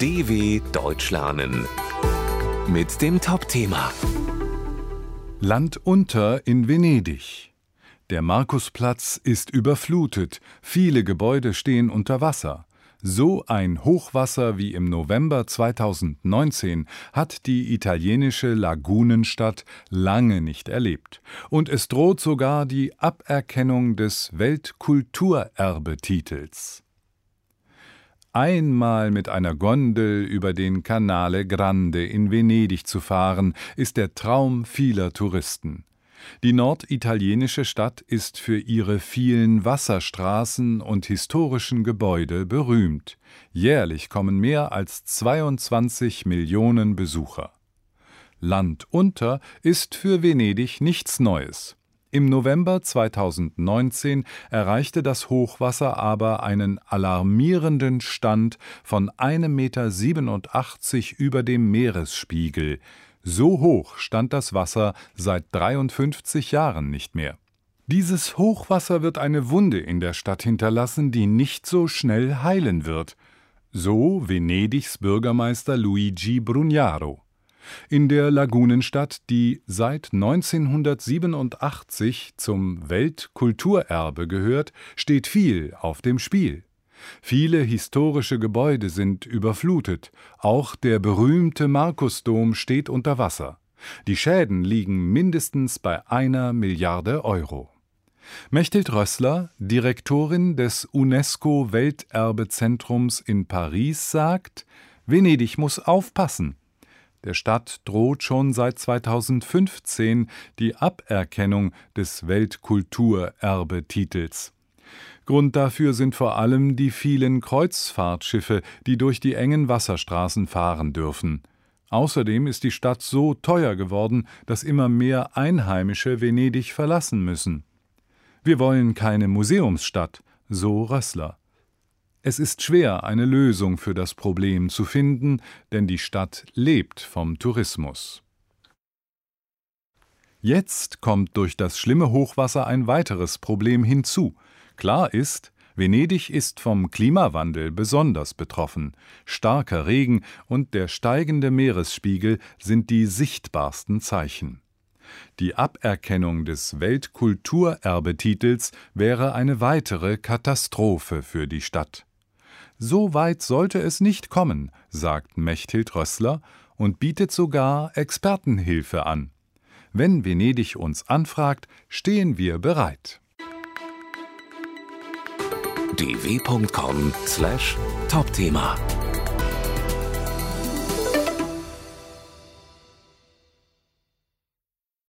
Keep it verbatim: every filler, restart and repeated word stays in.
D W Deutsch lernen mit dem Top-Thema Land unter in Venedig. Der Markusplatz ist überflutet, viele Gebäude stehen unter Wasser. So ein Hochwasser wie im November zweitausendneunzehn hat die italienische Lagunenstadt lange nicht erlebt. Und es droht sogar die Aberkennung des Weltkulturerbetitels. Einmal mit einer Gondel über den Canale Grande in Venedig zu fahren, ist der Traum vieler Touristen. Die norditalienische Stadt ist für ihre vielen Wasserstraßen und historischen Gebäude berühmt. Jährlich kommen mehr als zweiundzwanzig Millionen Besucher. Land unter ist für Venedig nichts Neues. Im November zweitausendneunzehn erreichte das Hochwasser aber einen alarmierenden Stand von einem Meter siebenundachtzig über dem Meeresspiegel. So hoch stand das Wasser seit dreiundfünfzig Jahren nicht mehr. Dieses Hochwasser wird eine Wunde in der Stadt hinterlassen, die nicht so schnell heilen wird. So Venedigs Bürgermeister Luigi Brugnaro. In der Lagunenstadt, die seit neunzehnhundertsiebenundachtzig zum Weltkulturerbe gehört, steht viel auf dem Spiel. Viele historische Gebäude sind überflutet, auch der berühmte Markusdom steht unter Wasser. Die Schäden liegen mindestens bei einer Milliarde Euro. Mechthild Rössler, Direktorin des UNESCO-Welterbezentrums in Paris, sagt, Venedig muss aufpassen. Der Stadt droht schon seit zweitausendfünfzehn die Aberkennung des Weltkulturerbetitels. Grund dafür sind vor allem die vielen Kreuzfahrtschiffe, die durch die engen Wasserstraßen fahren dürfen. Außerdem ist die Stadt so teuer geworden, dass immer mehr Einheimische Venedig verlassen müssen. Wir wollen keine Museumsstadt, so Rössler. Es ist schwer, eine Lösung für das Problem zu finden, denn die Stadt lebt vom Tourismus. Jetzt kommt durch das schlimme Hochwasser ein weiteres Problem hinzu. Klar ist, Venedig ist vom Klimawandel besonders betroffen. Starker Regen und der steigende Meeresspiegel sind die sichtbarsten Zeichen. Die Aberkennung des Weltkulturerbetitels wäre eine weitere Katastrophe für die Stadt. So weit sollte es nicht kommen, sagt Mechthild Rössler und bietet sogar Expertenhilfe an. Wenn Venedig uns anfragt, stehen wir bereit. d w punkt com slash Top-Thema